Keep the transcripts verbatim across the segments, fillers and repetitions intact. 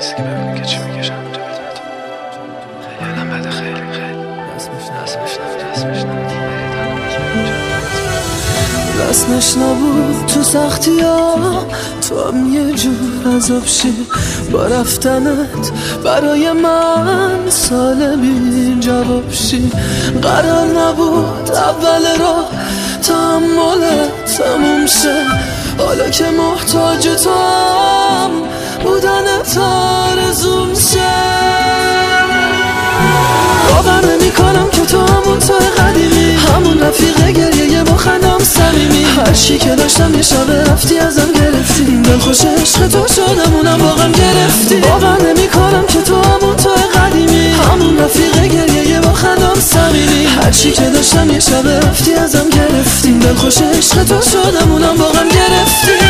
نیست که ببینی که چی میکشم تو بدت. خیلی علم بده، خیلی خیلی رسمش نبود رسمش نبود رسمش نبود تو سختی ها، تو هم یه جور عذاب شی با رفتنت برای من سال بی جواب شی. قرار نبود اول راه تحملت تموم شه، حالا که محتاج تو هم بودنت آرزوم شه. باور نمی کنم که تو همون تو قدیمی، همون رفیق گریه با خندم صمیمی. هر چی که داشتم یه شب رفتی ازم گرفتی، دلخوش عشق تو شدم اونم واقعا گرفتی. باور نمی کنم که تو همون تو قدیمی، همون رفیق گریه با خندم صمیمی. هر چی که داشتم یه شب رفتی ازم گرفتی، دلخوش عشق تو شدم اونم واقعا گرفتی.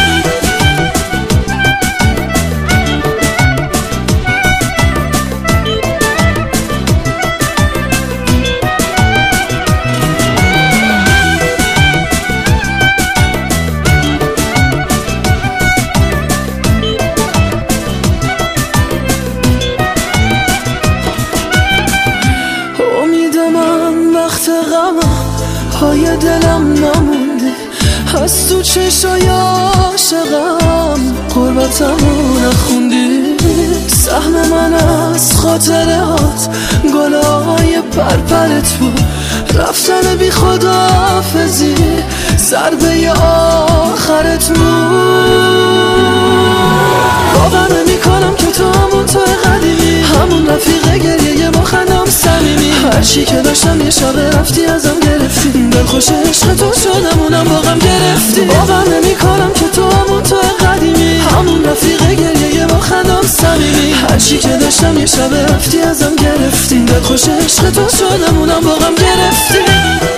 پای دلم نمونده از تو چشای عاشقم، قربتمو نخوندی. سهم من از خاطرات گلای پرپرت بود، رفتن بی خداحافظی ضربه آخرت بود. باور نمی کنم که تو همون تو قدیمی، همون رفیق گریه با خندم صمیمی. هر چی که داشتم یه شب رفتی ازم گرفتی، دلخوش عشق تو شدم اونم واقعا گرفتی. باور نمی کنم که تو همون تو قدیمی، همون رفیق گریه با خندم صمیمی. هر چی که داشتم یه شب رفتی ازم گرفتی، دلخوش عشق تو شدم اونم واقعا گرفتی.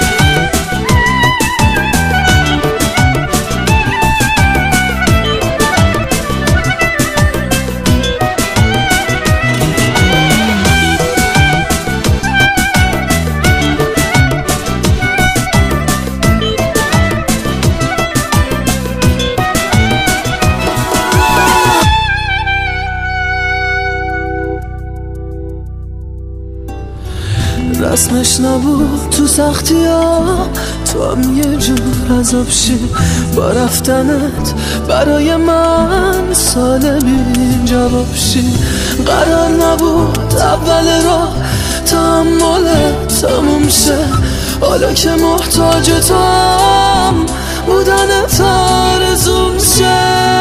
رسمش نبود تو سختی ها، تو هم یه جور عذاب شی با رفتنت برای من سال بی جواب شی. قرار نبود اول راه تحملت تموم شه، حالا که محتاج تو هم بودنت آرزوم شه.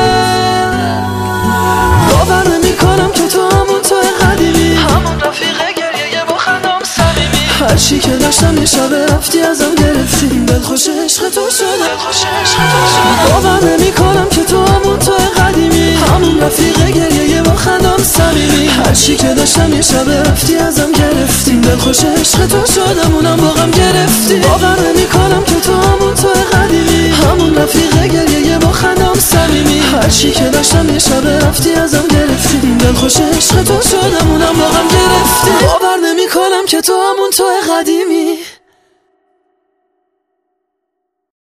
باور نمی کنم که تو همون تو قدیمی، همون رفیق گریه با خندم صمیمی. هر چی که داشتم یه شب رفتی ازم گرفتی، دلخوش عشق تو شدم. باور نمی کنم که تو همون تو قدیمی، همون رفیق گریه با خندم صمیمی. هر چی که داشتم یه شب رفتی ازم گرفتی، دلخوش عشق تو شدم اونم واقعا گرفتی. باور نمی کنم که تو همون تو قدیمی، همون رفیق گریه با خندم صمیمی. هر چی که داشتم یه شب رفتی ازم گرفتی، دلخوش عشق تو شدم اونم واقعا گرفتی. باور نمی کنم که تو همون تو قدیمی.